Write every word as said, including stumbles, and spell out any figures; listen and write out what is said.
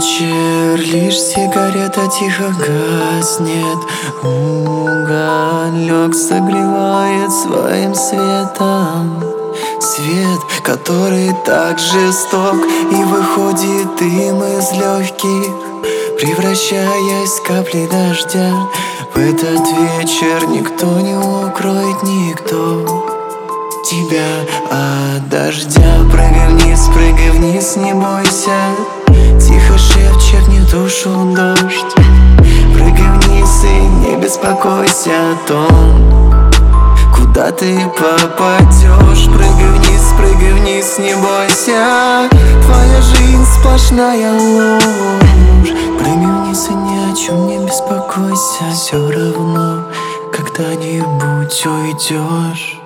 вечер, лишь сигарета тихо гаснет. Уголек согревает своим светом свет, который так жесток, и выходит дым из легких, превращаясь в капли дождя. В этот вечер никто не укроет, никто тебя от дождя. Прыгай вниз, прыгай вниз, не бойся. Тихо шепчет мне душу дождь. Прыгай вниз и не беспокойся о том, куда ты попадешь. Прыгай вниз, прыгай вниз, не бойся. Твоя жизнь сплошная ложь. Прыгай вниз и ни о чем не беспокойся. Все равно когда-нибудь уйдешь.